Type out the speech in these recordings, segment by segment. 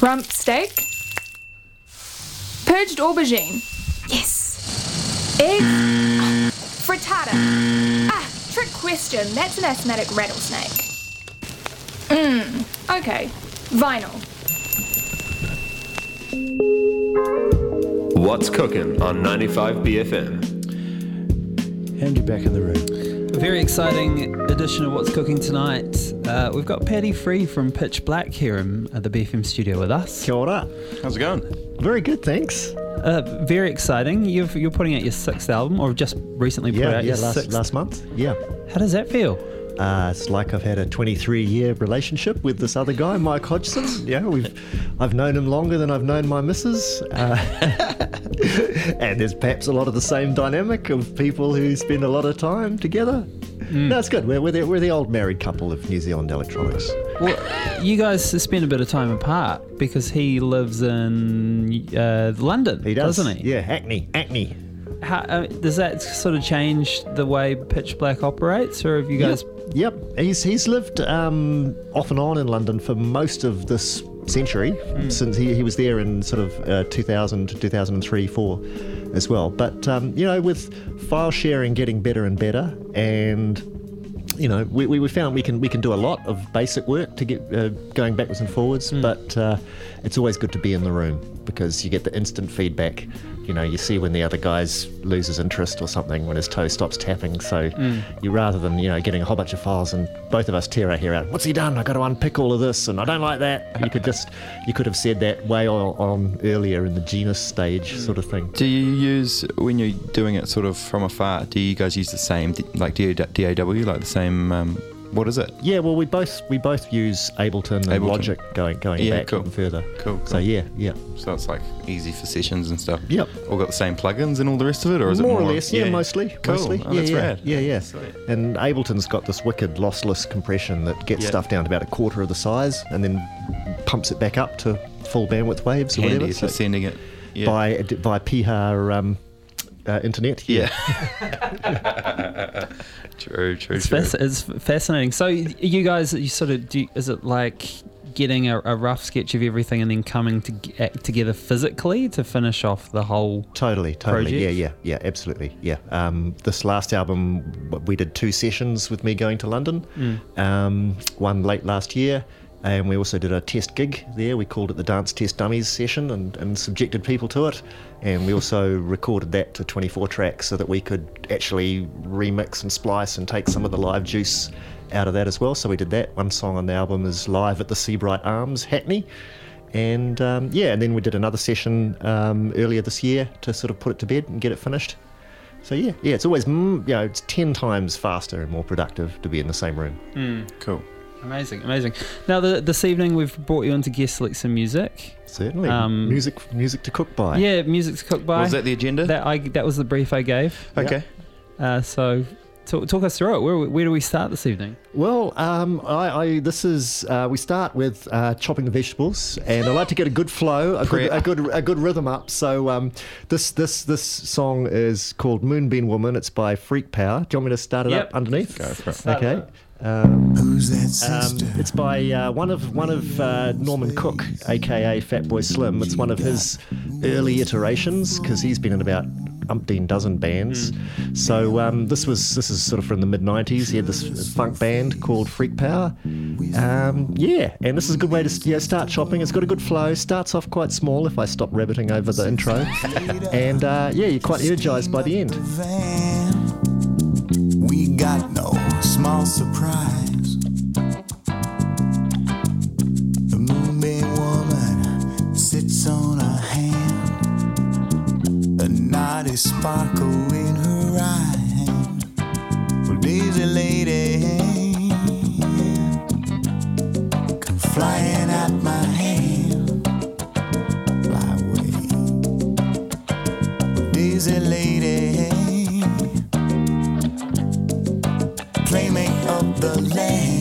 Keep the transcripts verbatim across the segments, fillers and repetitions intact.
Rump steak. Purged aubergine. Yes. Egg. Oh, frittata. Ah, trick question. That's an asthmatic rattlesnake. Mmm. Okay. Vinyl. What's cooking on ninety-five B F M? And you're back in the room. A very exciting edition of What's Cooking tonight. Uh, we've got Paddy Free from Pitch Black here in uh, the B F M studio with us. Kia ora. How's it going? Very good, thanks. Uh, very exciting. You've, you're putting out your sixth album, or just recently put Yeah, out yeah, your last, sixth. last month. Yeah. How does that feel? Uh, it's like I've had a twenty-three year relationship with this other guy, Mike Hodgson. Yeah, we've I've known him longer than I've known my missus. Uh, and there's perhaps a lot of the same dynamic of people who spend a lot of time together. Mm. No, it's good. We're, we're, the, we're the old married couple of New Zealand electronics. Well, you guys spend a bit of time apart because he lives in uh, London, He does. doesn't he? Yeah, Hackney. Hackney. How, uh, does that sort of change the way Pitch Black operates, or have you guys... Yep, yep. He's, he's lived um, off and on in London for most of this century, mm. since he, he was there in sort of uh, two thousand to two thousand three, four as well. But, um, you know, with file sharing getting better and better, and, you know, we, we found we can we can do a lot of basic work to get uh, going backwards and forwards, mm. but uh, it's always good to be in the room because you get the instant feedback. You know, you see when the other guy loses interest or something, when his toe stops tapping. So mm. you rather than, you know, getting a whole bunch of files and both of us tear our hair out, what's he done? I've got to unpick all of this and I don't like that. You could just, you could have said that way on, on earlier in the genus stage sort of thing. Do you use, when you're doing it sort of from afar, do you guys use the same, like D A W, like the same, um, what is it? Yeah, well, we both we both use Ableton and Ableton. Logic going going Yeah, back cool. even further. Cool, cool. So yeah, yeah. So it's like easy for sessions and stuff. Yep. All got the same plugins and all the rest of it, or is more it more? or less? Yeah, mostly. Cool. Mostly. Oh, yeah, that's yeah, rad. yeah, yeah. Sweet. And Ableton's got this wicked lossless compression that gets Yeah. stuff down to about a quarter of the size, and then pumps it back up to full bandwidth waves or Handy whatever. for So sending it. Yeah. by by P R um, uh, internet. Yeah. True, true, It's, true. fasc- it's fascinating. So you guys, you sort of do, is it like getting a, a rough sketch of everything and then coming to, together physically to finish off the whole Totally, totally. project? Yeah, yeah, yeah, absolutely. Yeah. Um, this last album, we did two sessions with me going to London. Mm. Um, one late last year, and we also did a test gig there. We called it the Dance Test Dummies session and, and subjected people to it. And we also recorded that to twenty-four tracks so that we could actually remix and splice and take some of the live juice out of that as well. So we did that. One song on the album is live at the Seabright Arms, Hackney. And um, yeah, and then we did another session um, earlier this year to sort of put it to bed and get it finished. So yeah, yeah, it's always, mm, you know, it's ten times faster and more productive to be in the same room. Mm. Cool. Amazing, amazing. Now, the, this evening we've brought you on to guest select some music. Certainly, Um, music, music to cook by. Yeah, music to cook by. Was that the agenda? That I that was the brief I gave. okay. Uh, so talk, talk us through it. Where where do we start this evening? Well, um, I, I this is uh, we start with uh, chopping the vegetables, and I like to get a good flow, a good, a good a good rhythm up. So um, this this this song is called Moonbeam Woman. It's by Freak Power. Do you want me to start it Yep. up underneath? Go for it. Start Okay. it up. Um, Who's that sister? Um, it's by uh, one of one of uh, Norman Cook, aka Fatboy Slim. It's one of his early iterations because he's been in about umpteen dozen bands. Mm. So um, this was this is sort of from the mid nineties. He had this funk band called Freak Power. Um, yeah, and this is a good way to you know, start chopping. It's got a good flow. Starts off quite small if I stop rabbiting over the intro, and uh, yeah, you're quite energised by the end. We got no small surprise. The moonbeam woman sits on a hand, a naughty sparkle in her eye. Well, Daisy lady come flying at my hand. Fly away. Well, Daisy lady, playmate of the lamb.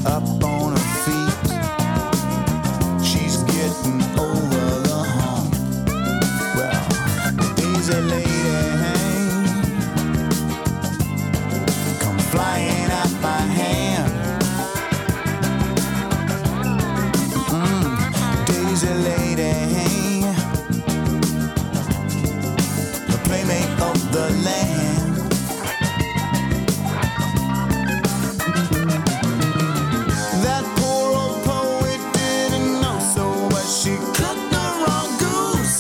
up on her feet. She's getting over the hump. Well, easy lady, come flying out my hand. Mm, Daisy lady, the playmate of the land. That poor old poet didn't know so, but she cooked the wrong goose.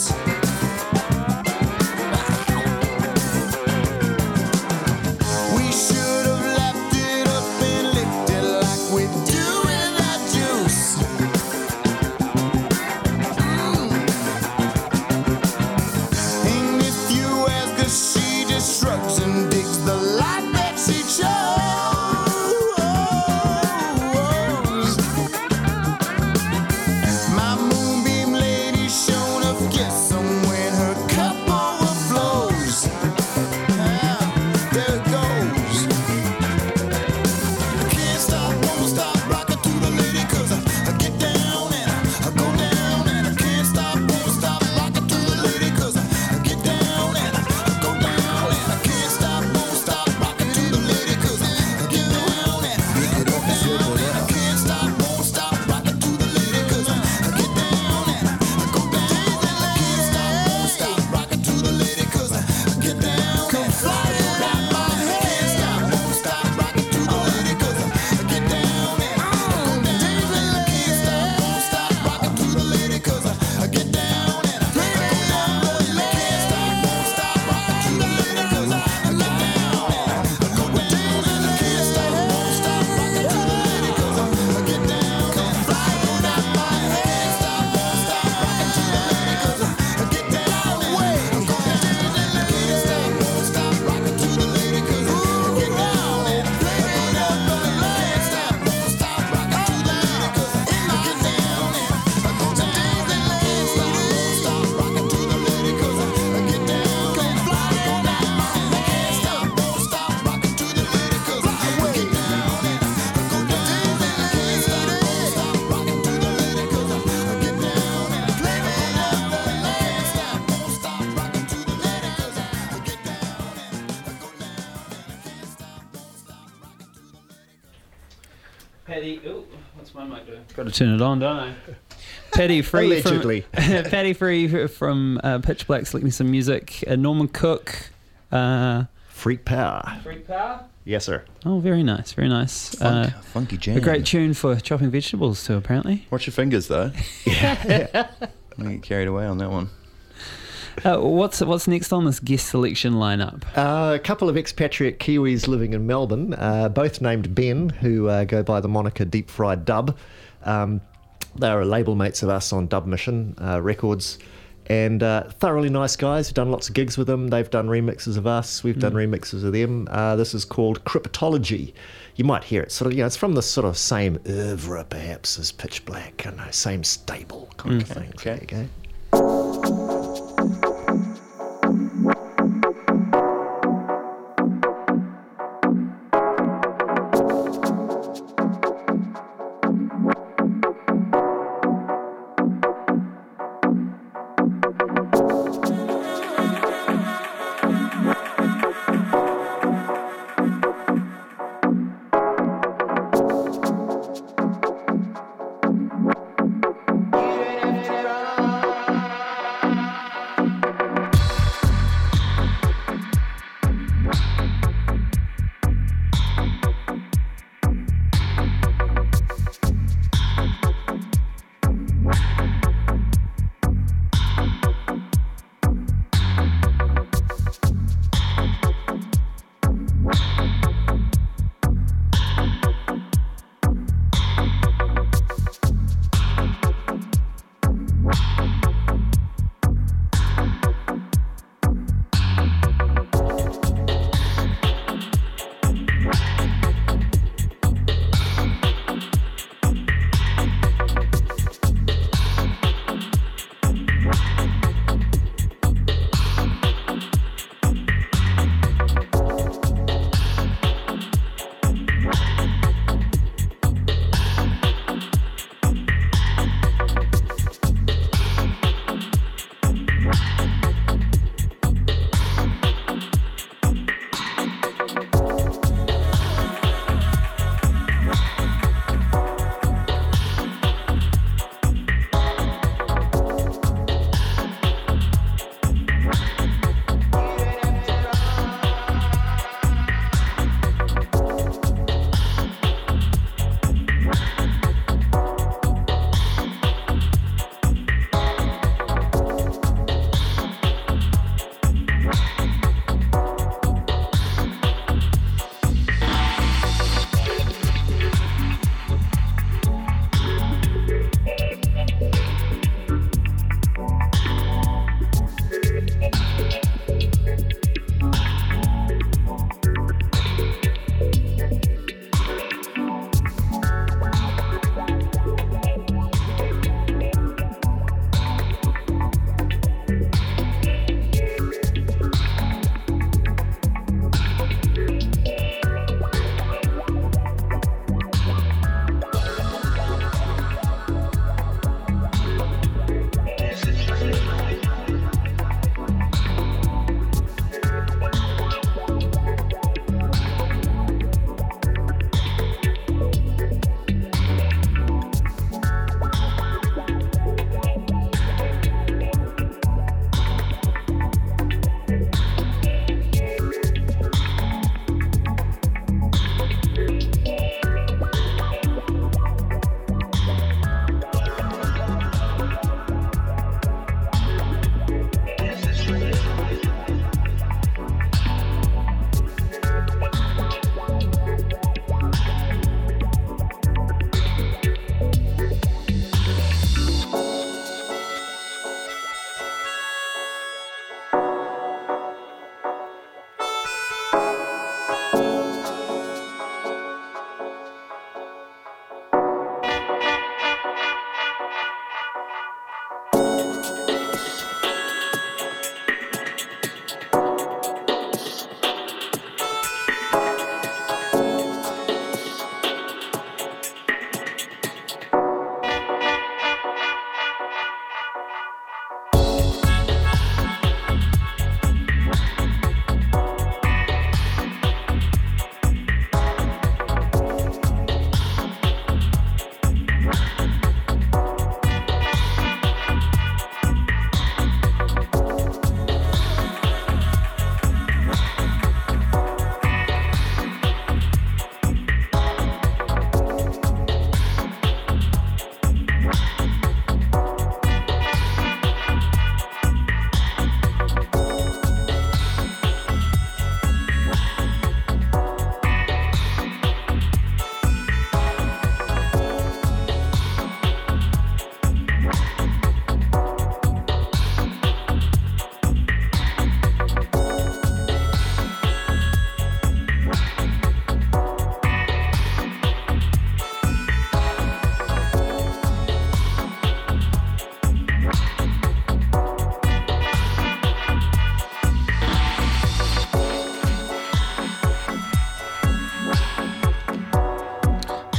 We should have lapped it up and licked it like we do in that juice. Mm. And if you ask her, she just shrugs and digs the life that she chose. My moonbeam lady shown of kissing when her cup overflows. Ah, there it goes. Can't stop, won't stop, rockin' to the lady 'cause I, I get down and I, I go down and I can't stop, won't stop, rockin' to the lady 'cause I, I get down and I, I go down and I can't stop, won't stop, rockin' to the lady 'cause I, I get down and I, I go down and I can't stop, won't stop, rockin' to the lady 'cause I, I get down and I, I go down and I can't stop, won't stop, rockin' to the lady 'cause I, I get down and flying out my head. Can't stop, won't stop, rockin' to the lady 'cause I, I get down and I go down and I can't stop, won't stop, rockin' to the lady 'cause I, I get down and I, I go down and I can't stop, won't stop, rockin' to the lady 'cause I, I get down and I, I go down and I can't stop, won't stop, rockin' to the lady 'cause I, I get down and flying out my head. Stop, won't stop, rockin' to the lady 'cause I, I get down and I go down and I can't stop, won't stop, rockin' to the lady 'cause I, I get down and I go down and I can't stop, won't stop, rockin' to the lady 'cause I, I get down and I go down and I can't stop, won't stop, rockin' to the lady 'cause I, I get down and I go down and I can't stop, won't stop, rockin' to the lady 'cause I, I get down and I go down and I can't stop, won't stop, rockin' to the lady 'cause I, I get down and I play me up and I can't stop, won't stop, rockin' to the lady 'cause I, I get down and I go down and I can't stop, won't stop, rockin' to the lady 'cause Paddy, ooh, what's my mic doing? Got to turn it on, don't I? Paddy Free Allegedly. from Paddy Free from uh, Pitch Black selecting some music. Uh, Norman Cook, uh, Freak Power. Freak Power. Yes, sir. Oh, very nice, very nice. Funk, Uh, funky jam. a great tune for chopping vegetables too, apparently. Watch your fingers though. Yeah. Don't get carried away on that one. Uh, what's what's next on this guest selection lineup? Uh, a couple of expatriate Kiwis living in Melbourne, uh, both named Ben, who uh, go by the moniker Deep Fried Dub. Um, they are label mates of us on Dub Mission uh, Records, and uh, thoroughly nice guys. We've done lots of gigs with them. They've done remixes of us. We've done remixes of them. Uh, this is called Cryptology. You might hear it sort of, you know, it's from the sort of same oeuvre perhaps as Pitch Black, you know, same stable kind of thing. Okay. There you go. I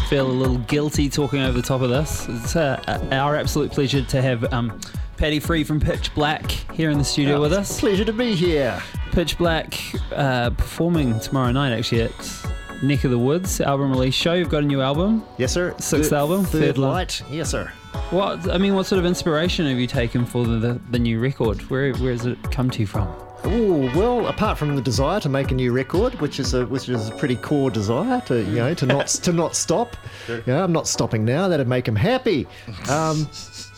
feel a little guilty talking over the top of this. It's uh, our absolute pleasure to have um, Paddy Free from Pitch Black here in the studio with us. Pleasure to be here. Pitch Black uh, performing tomorrow night actually at Neck of the Woods album release show. You've got a new album. Yes, sir. Sixth Third- album, Third, Third Love. Light. Yes, sir. What I mean, what sort of inspiration have you taken for the, the, the new record? Where where has it come to you from? Oh well, apart from the desire to make a new record, which is a which is a pretty core desire to you know to not to not stop. Yeah, I'm not stopping now. That'd make him happy. Um,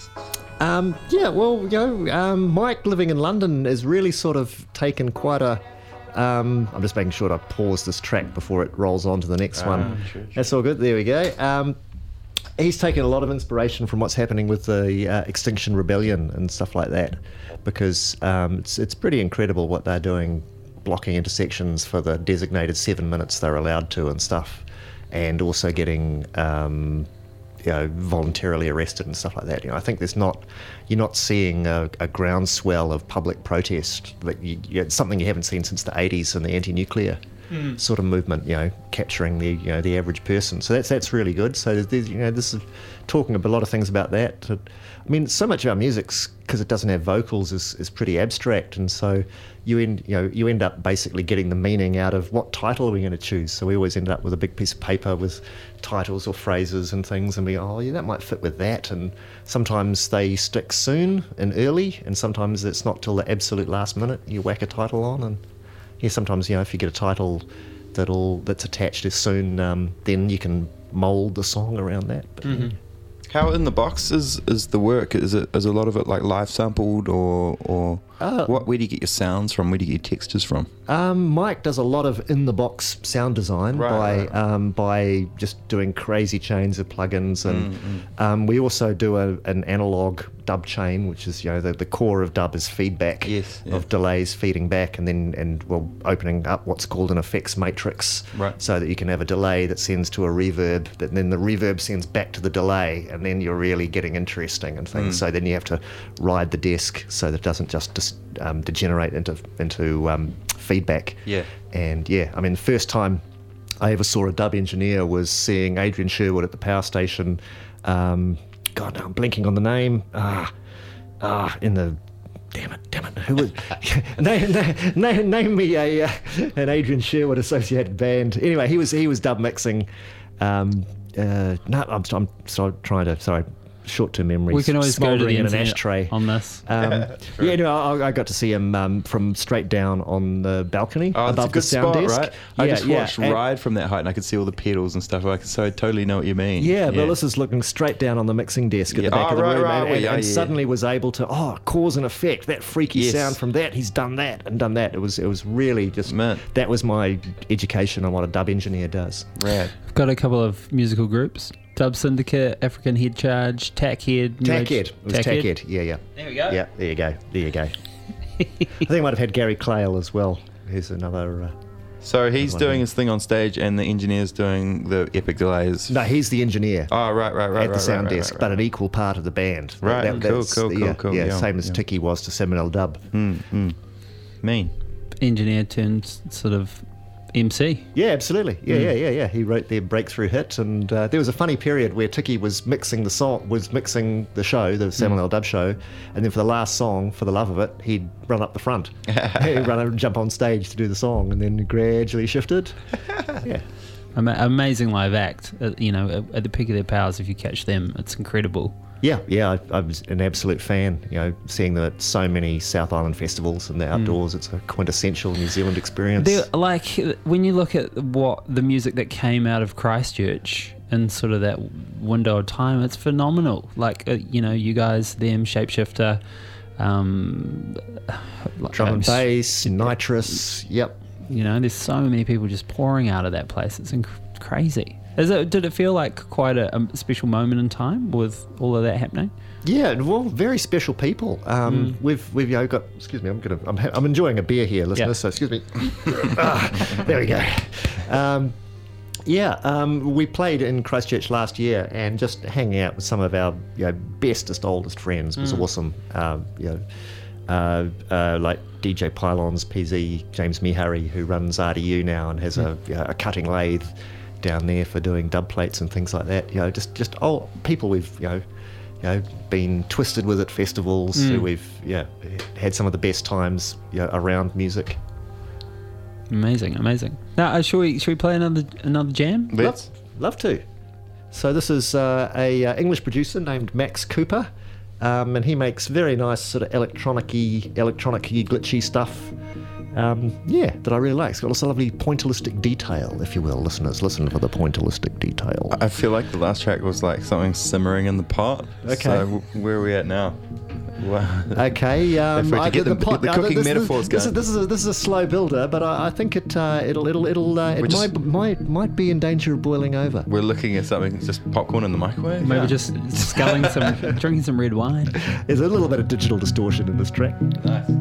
um, yeah, well, you know, um, Mike living in London has really sort of taken quite a. Um, I'm just making sure I pause this track before it rolls on to the next one. sure, sure. That's all good. There we go. Um, he's taken a lot of inspiration from what's happening with the uh, Extinction Rebellion and stuff like that, because um, it's it's pretty incredible what they're doing, blocking intersections for the designated seven minutes they're allowed to and stuff, and also getting um, you know voluntarily arrested and stuff like that. You know, I think there's not you're not seeing a, a groundswell of public protest. Like you, you, it's something you haven't seen since the eighties and the anti-nuclear. Mm. Sort of movement, you know, capturing the you know the average person. So that's that's really good. So there's, there's you know this is talking a lot of things about that. I mean, so much of our music, because it doesn't have vocals, is, is pretty abstract, and so you end you know you end up basically getting the meaning out of what title are we going to choose. So we always end up with a big piece of paper with titles or phrases and things, and we go, oh yeah, that might fit with that. And sometimes they stick soon and early, and sometimes it's not till the absolute last minute you whack a title on. And yeah, sometimes, you know, if you get a title that'll that's attached as soon, um, then you can mould the song around that. But, Mm-hmm. How in the box is, is the work? Is it is a lot of it like live sampled or or Uh, what? Where do you get your sounds from? Where do you get your textures from? Um, Mike does a lot of in-the-box sound design Right, by right. Um, by just doing crazy chains of plugins, and Mm, um, we also do a, an analog dub chain, which is you know the, the core of dub is feedback Yes, yeah. of delays feeding back, and then and well opening up what's called an effects matrix, Right. so that you can have a delay that sends to a reverb, that then the reverb sends back to the delay, and then you're really getting interesting and things. Mm. So then you have to ride the desk so that it doesn't just dis- um, degenerate into into um, feedback. Yeah. And yeah, I mean, the first time I ever saw a dub engineer was seeing Adrian Sherwood at the power station. Um, God, no, I'm blinking on the name. Ah, ah, in the. Damn it, damn it. Who was. name, name, name, name me a, uh, an Adrian Sherwood associated band. Anyway, he was he was dub mixing. Um, uh, no, I'm, I'm sorry, trying to. Sorry. Short-term memories. We can always go to the smouldering in an internet ashtray. on this. Um, yeah, no, I, I got to see him um, from straight down on the balcony Oh, it's above a good the sound spot, desk. right? I Yeah, just yeah, watched and- Ride from that height, and I could see all the pedals and stuff. Like, so I totally know what you mean. Yeah, but this is looking straight down on the mixing desk at Yeah. the back Oh, of the right, room, right, and, well, and- yeah, and yeah. suddenly was able to oh cause and effect that freaky Yes. sound from that. He's done that and done that. It was it was really just Man. that was my education on what a dub engineer does. Rad. Got a couple of musical groups: Dub Syndicate, African Head Charge, Tackhead. New Age- Tackhead, it was Tackhead. Tackhead. Yeah, yeah. There we go. Yeah, there you go. There you go. I think I might have had Gary Clayle as well. Who's another. Uh, So he's One doing thing. his thing on stage, and the engineer's doing the epic delays. no, he's the engineer. Oh, right, right, right. at the right, sound right, desk, right, but right. an equal part of the band. Right, cool, that's- cool, cool, yeah, cool, Yeah, yeah, same as yeah. Tiki was to Seminole Dub. Mm, mm. Mean. Engineer turned sort of M C. Yeah, absolutely. Yeah, Hmm. yeah, yeah, yeah. He wrote their breakthrough hit, and uh, there was a funny period where Tiki was mixing the song, was mixing the show, the Seminole Hmm. Dub show, and then for the last song, for the love of it, he'd run up the front, he'd run and jump on stage to do the song, and then gradually shifted. Yeah. Ama- amazing live act. Uh, you know, at, at the peak of their powers, if you catch them, it's incredible. Yeah, yeah, I, I was an absolute fan. You know, seeing them at so many South Island festivals and the outdoors, it's a quintessential New Zealand experience. They're, like when you look at what the music that came out of Christchurch in sort of that window of time, it's phenomenal. Like uh, you know, you guys, them, Shapeshifter, um, like, Drum and um, bass, nitrous. Yep. You know, there's so many people just pouring out of that place. It's inc- crazy. Is it? Did it feel like quite a, a special moment in time with all of that happening? Yeah, well, very special people. Um, We've we've you know, got. Excuse me, I'm gonna. I'm, ha- I'm enjoying a beer here, listeners. Yeah. So excuse me. Ah, there we go. Um, yeah, um, we played in Christchurch last year, and just hanging out with some of our you know, bestest, oldest friends was awesome. Um, you know, uh, uh, like D J Pylons, P Z, James Mihari, who runs R D U now and has a, you know, a cutting lathe. down there for doing dub plates and things like that. You know, just just oh, people we've you know, you know, been twisted with at festivals. Mm. Who we've yeah had some of the best times you know, around music. Amazing, amazing. Now, uh, should we should we play another another jam? Let's. Love, love to. So this is uh, a uh, English producer named Max Cooper, um, and he makes very nice sort of electronic-y, electronic-y, glitchy stuff. Um, yeah, that I really like. It's got lots of lovely pointillistic detail, if you will. Listeners, listen for the pointillistic detail. I feel like the last track was like something simmering in the pot. Okay. So w- where are we at now? Wow. Okay, um, If we're to I- get the- get the uh, cooking this, metaphors this, going. This is, this is a, this is a slow builder, but I, I think it uh, it'll it'll it'll uh, it We're might, just- might might be in danger of boiling over. We're looking at something that's just popcorn in the microwave. Maybe Yeah. just sculling some, drinking some red wine. There's a little bit of digital distortion in this track. Nice.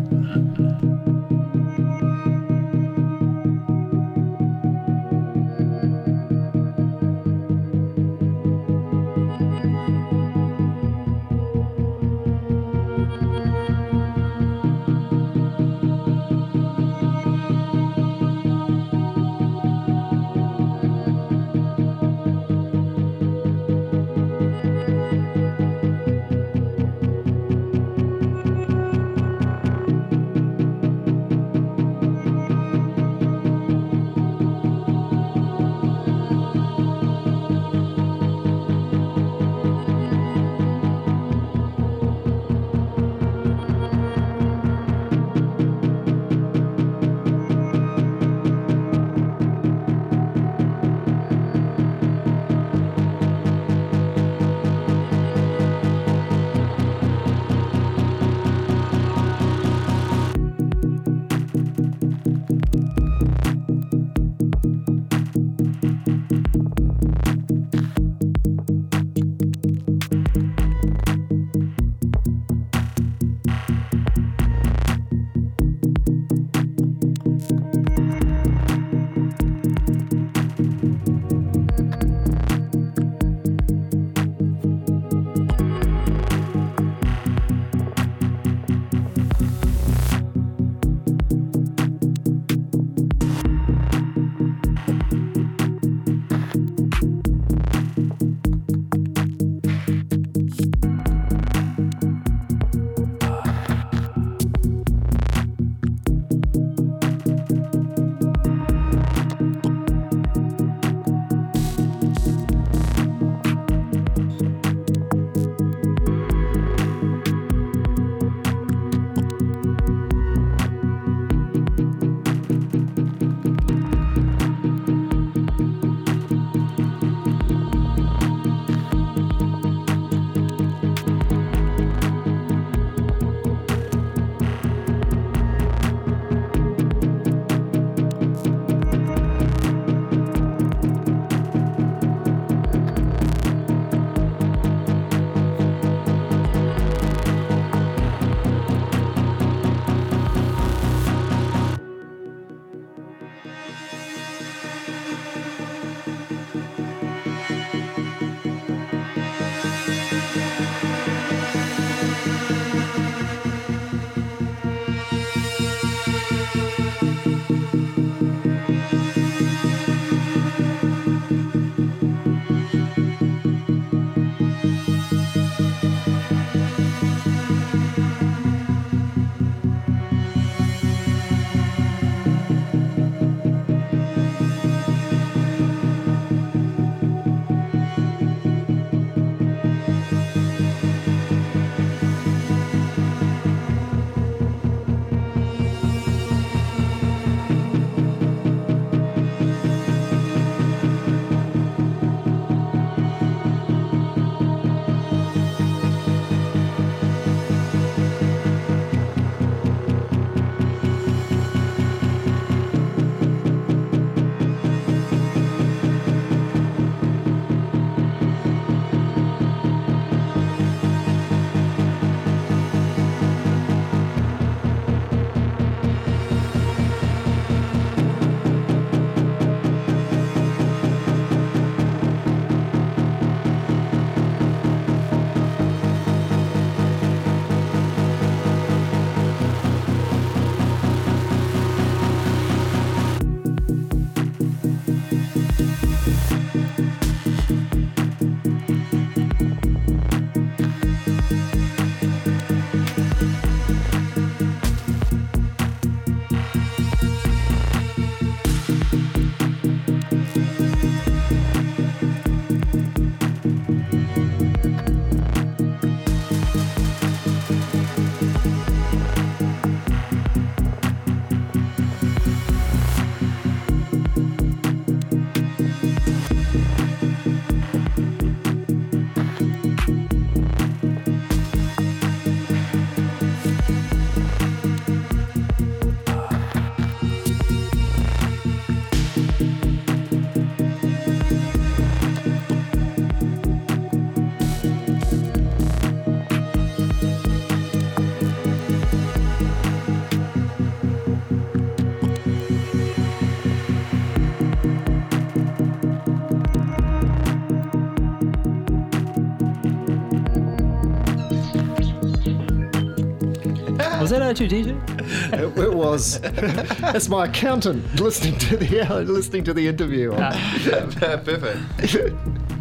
Was that R two D two? It, it was. That's my accountant listening to the uh, listening to the interview. Perfect.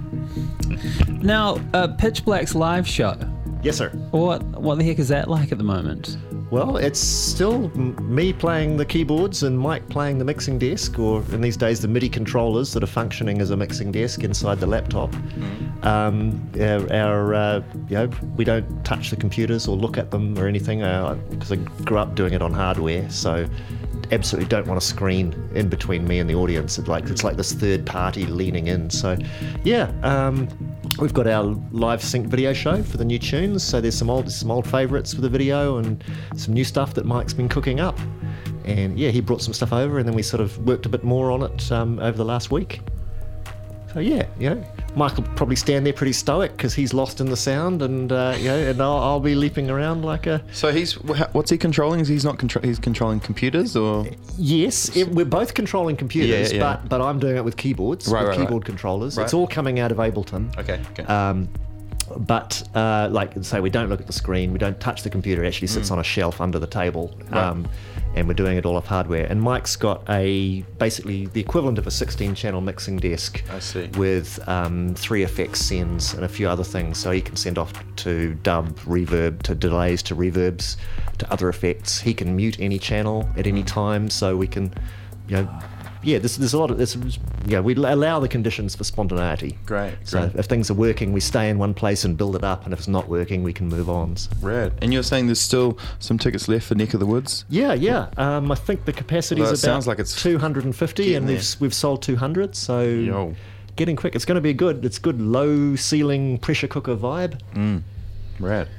Now, uh, Pitch Black's live show. Yes, sir. What what the heck is that like at the moment? Well, it's still m- me playing the keyboards and Mike playing the mixing desk, or in these days the MIDI controllers that are functioning as a mixing desk inside the laptop. Mm. Um, our, our uh, you know, we don't touch the computers or look at them or anything because uh, I grew up doing it on hardware, so absolutely don't want a screen in between me and the audience. It's like it's like this third party leaning in. So, yeah. Um, We've got our live sync video show for the new tunes, so there's some old some old favourites for the video and some new stuff that Mike's been cooking up. And yeah, he brought some stuff over, and then we sort of worked a bit more on it um, over the last week. So yeah, you know, Mike will probably stand there pretty stoic because he's lost in the sound, and uh, you know, and I'll, I'll be leaping around like a. So he's what's he controlling? Is he's not contro- he's controlling computers or? Yes, it, we're both controlling computers, Yeah, yeah. but but I'm doing it with keyboards, Right, with right, keyboard right. controllers. Right. It's all coming out of Ableton. Okay. Okay. Um, but uh, like say, we don't look at the screen, we don't touch the computer. It actually sits Mm. on a shelf under the table, Right. um, and we're doing it all off hardware. And Mike's got a basically the equivalent of a sixteen-channel mixing desk. I see. With um, three effects sends and a few other things, so he can send off to dub, reverb, to delays, to reverbs, to other effects. He can mute any channel at any time, so we can, you know. Yeah, there's, there's a lot of this. Yeah, we allow the conditions for spontaneity. Great, So great. if things are working, we stay in one place and build it up, and if it's not working, we can move on. So- Rad. And you're saying there's still some tickets left for Neck of the Woods? Yeah, yeah. Um, I think the capacity Well, is it about sounds like it's two hundred fifty, getting and there. we've we've sold two hundred. So Yo. getting quick. It's going to be good. It's good low ceiling pressure cooker vibe. Mm. Rad.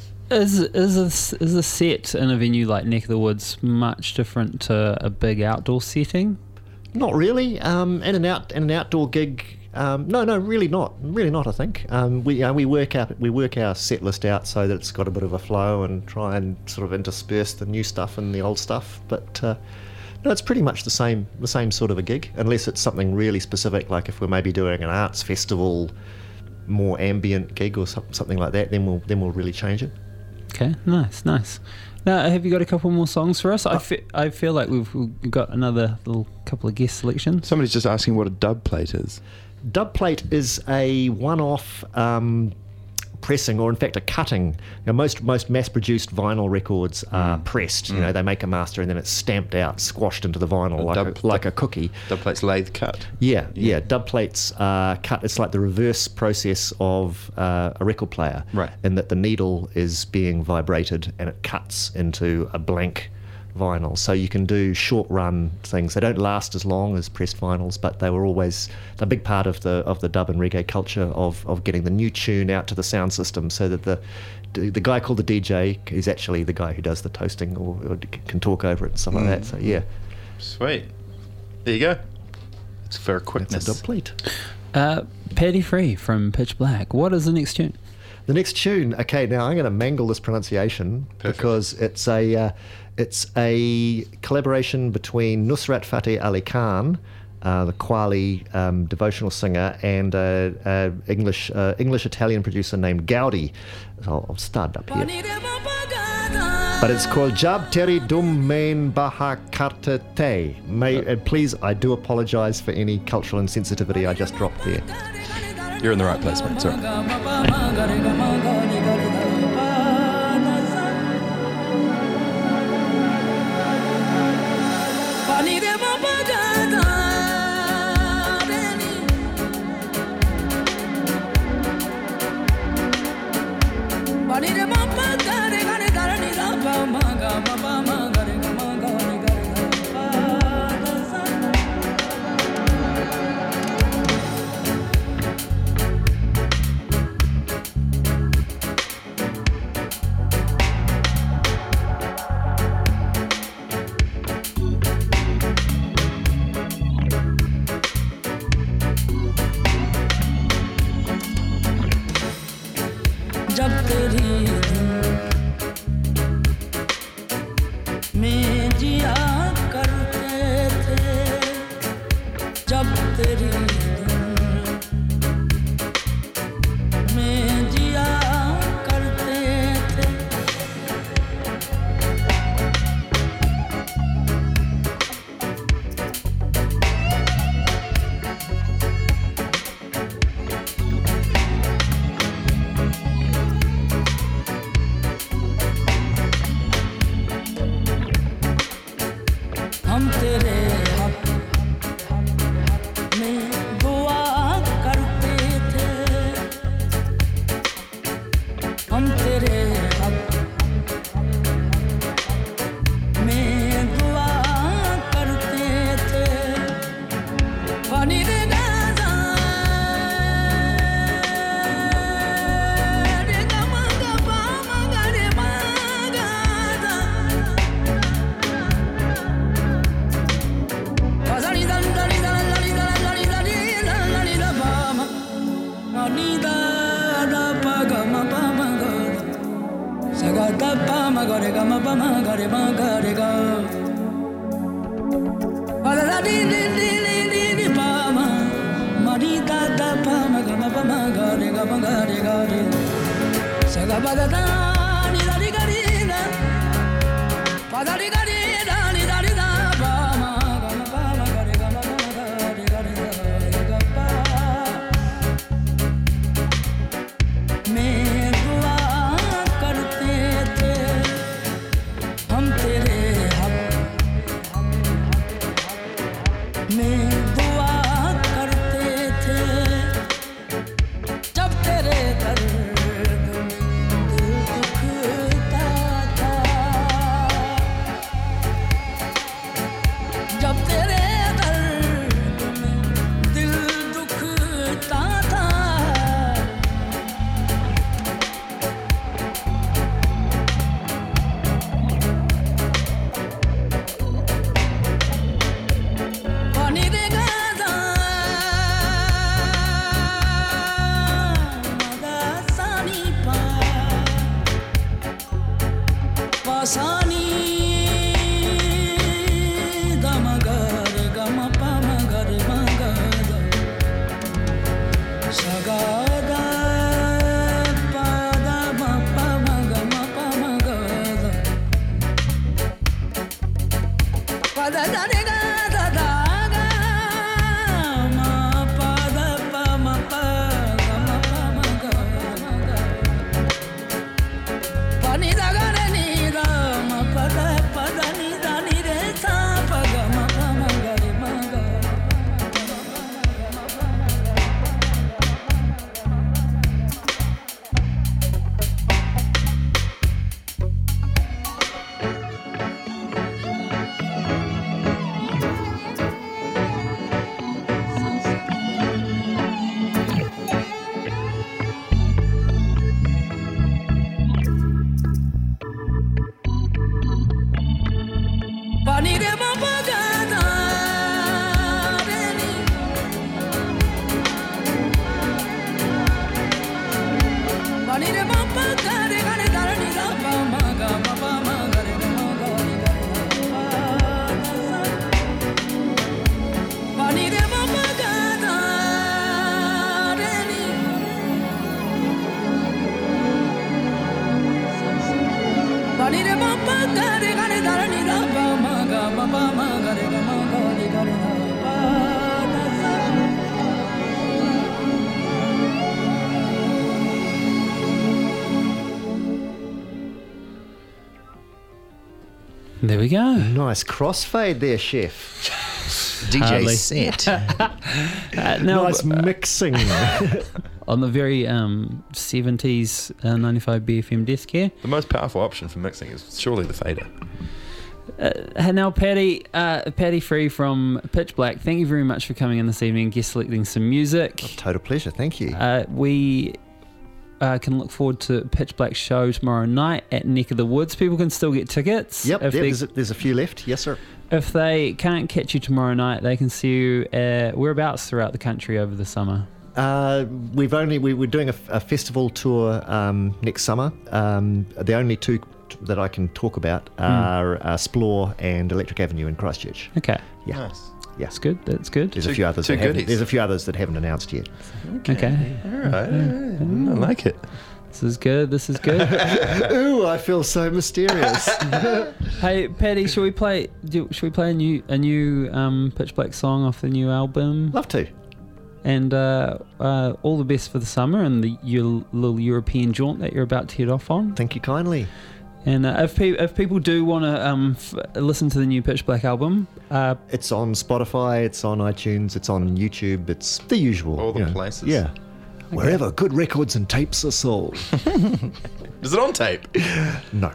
Is is a, is a set in a venue like Neck of the Woods much different to a big outdoor setting? Not really. Um, in an out in an outdoor gig, um, no, no, really not. Really not. I think um, we uh, we work out we work our set list out so that it's got a bit of a flow and try and sort of intersperse the new stuff and the old stuff. But uh, no, it's pretty much the same the same sort of a gig, unless it's something really specific, like if we're maybe doing an arts festival, more ambient gig or some, something like that. Then we'll then we'll really change it. Okay, nice, nice. Now, have you got a couple more songs for us? I, fe- I feel like we've, we've got another little couple of guest selections. Somebody's just asking what a dub plate is. Dub plate is a one-off um, pressing, or in fact a cutting. You know, most most mass-produced vinyl records are pressed. You know, they make a master and then it's stamped out, squashed into the vinyl A like dub- a, like a cookie. Dub plate's lathe cut. Yeah, yeah. Dub plates are cut. It's like the reverse process of uh, a record player, Right. in that the needle is being vibrated and it cuts into a blank vinyl. So you can do short run things. They don't last as long as pressed vinyls, but they were always a big part of the of the dub and reggae culture of, of getting the new tune out to the sound system, so that the the guy called the D J is actually the guy who does the toasting or, or can talk over it and stuff like that. So yeah, Sweet. There you go. It's for that's quickness. a dub plate. Uh, Paddy Free from Pitch Black. What is the next tune? The next tune, okay, now I'm going to mangle this pronunciation Perfect. because it's a uh, it's a collaboration between Nusrat Fateh Ali Khan, uh, the Qawwali um, devotional singer, and an uh, uh, English uh, English Italian producer named Gaudi. So I'll, I'll start up here. But it's called Jab Teri Dum Main Baha Karta Te. May, uh, please, I do apologise for any cultural insensitivity I just dropped there. You're in the right place, mate. Sorry. जब तेरी में जिया करते थे, जब तेरी में जिया करते थे, Saga da pa ma ga re ga ma pa ma ga re ma ga re ga. Pa da da di di di di di di pa ma. Ma di da da pa ma ga ma pa ma ga re ga ma ga re ga re. Saga pa da da ni da di ga di da. Pa da di ga di da ni da di da pa ma ga ma pa ma ga re ga ma pa ma ga re ga re ga re ga pa. मैं दुआ करते थे हम तेरे हक मैं दुआ करते थे जब तेरे दर्द में दिल दुखता था जब तेरे दर्द में दिल दुखता था Pani de gaza maga sani pa pasani damagare gama pa magare magada sagada pada ma pa magama pa magada pada da de gaza da Pani da ga re ni da ma pa da pa da ni da ni re sa pa ga ma pa ma ga re ma ga. Pani re ma pa ga da re ni Pani re ma pa ga re ga re da re ni da pa ma ga ma pa ma ga re ga ma ga re ga re pa da sa Pani re ma pa ga da re ni Pani re ma pa ga re ga re da re ni da pa ma ga ma pa ma ga re ga ma ga re ga re pa da sa There we go. Nice crossfade there, chef. D J Hardly. set. Uh, now, Nice mixing. on the very um, seventies uh, ninety-five B F M desk here. The most powerful option for mixing is surely the fader. Uh, now, Paddy, uh, Paddy Free from Pitch Black, thank you very much for coming in this evening and guest selecting some music. Total pleasure. Thank you. Uh, we uh, can look forward to Pitch Black's show tomorrow night at Neck of the Woods. People can still get tickets. Yep, If, yep they, there's, a, there's a few left. Yes, sir. if they can't catch you tomorrow night, they can see you uh, whereabouts throughout the country over the summer. Uh, we've only we, we're doing a, a festival tour um, next summer. Um, the only two t- that I can talk about are uh, Splore and Electric Avenue in Christchurch. Okay, Yeah, Nice. yeah. that's good. That's good. There's Two- a few others. two That haven't, goodies. there's a few others that haven't announced yet. Okay, All right. I like it. this is good. This is good. Ooh, I feel so mysterious. Hey, Paddy, should we play? Do, should we play a new a new um, Pitch Black song off the new album? Love to. And uh, uh, all the best for the summer and the your little European jaunt that you're about to head off on. Thank you kindly. And uh, if, pe- if people do want to um, f- listen to the new Pitch Black album, uh, It's on Spotify, it's on iTunes, it's on YouTube, it's the usual. All the you know. places. Yeah. Wherever good records and tapes are sold. Is it on tape? No.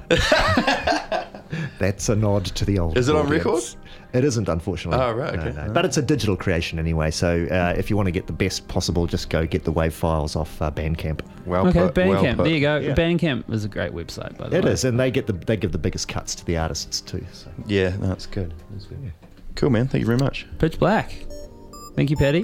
That's a nod to the old. Is it on audience. record? It isn't, unfortunately. Oh, right, No, okay. no. Alright. But it's a digital creation anyway, so uh, if you want to get the best possible, just go get the WAV files off uh, Bandcamp. Well okay, put. well Bandcamp. put. There you go. Yeah. Bandcamp is a great website, by the It way. is, and they get the they give the biggest cuts to the artists too. So. Yeah, no, that's good. That's good. Cool, man. Thank you very much. Pitch Black. Thank you, Paddy.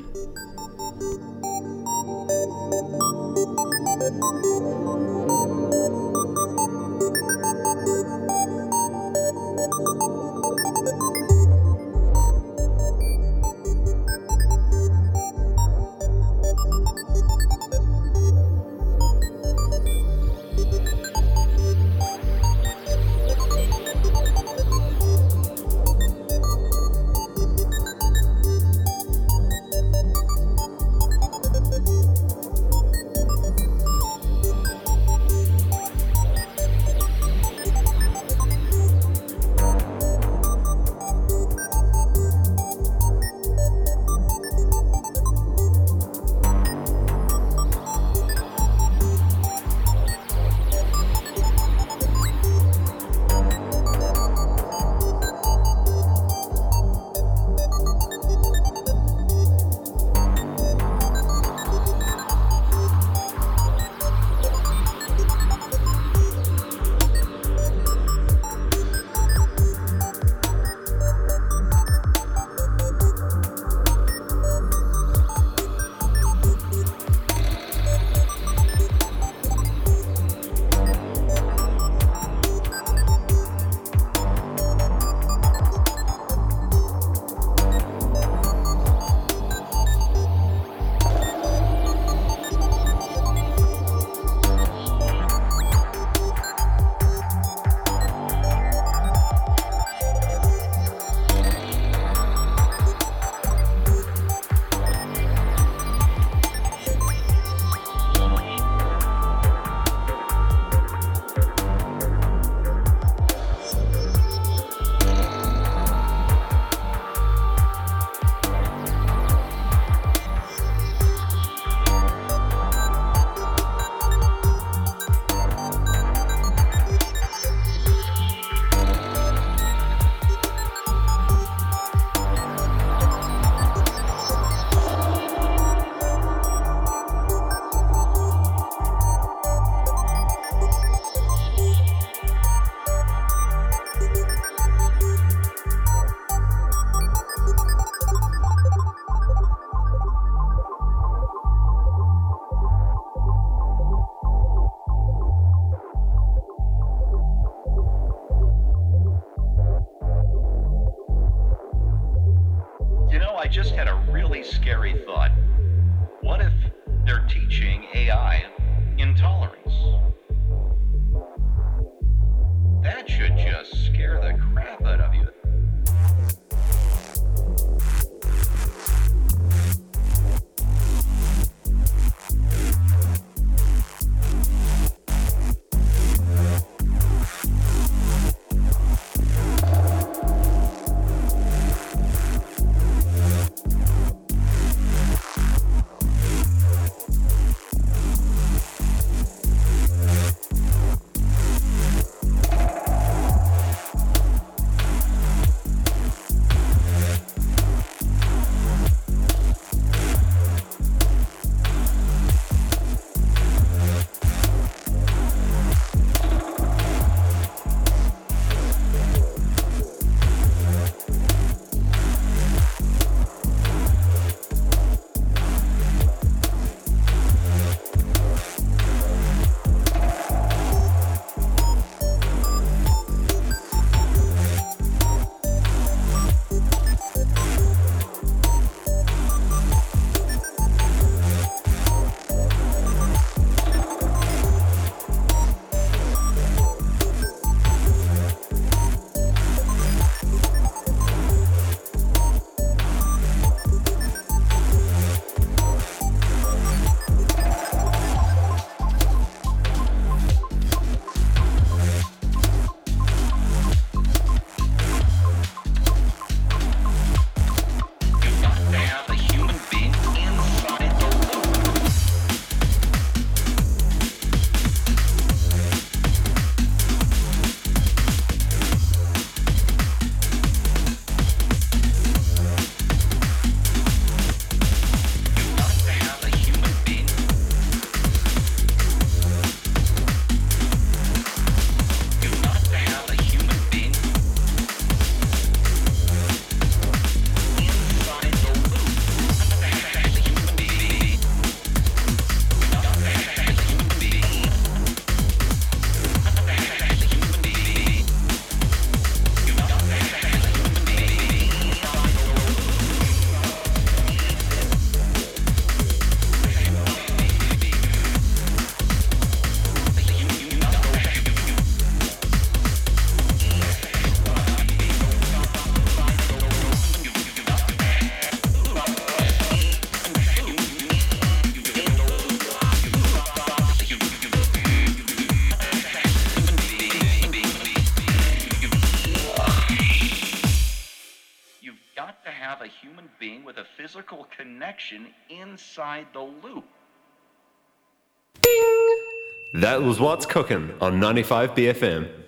I just had a really scary thought. What if they're teaching A I intolerance? That should just scare the crap out of you. Physical connection inside the loop. That was What's Cooking on ninety-five B F M.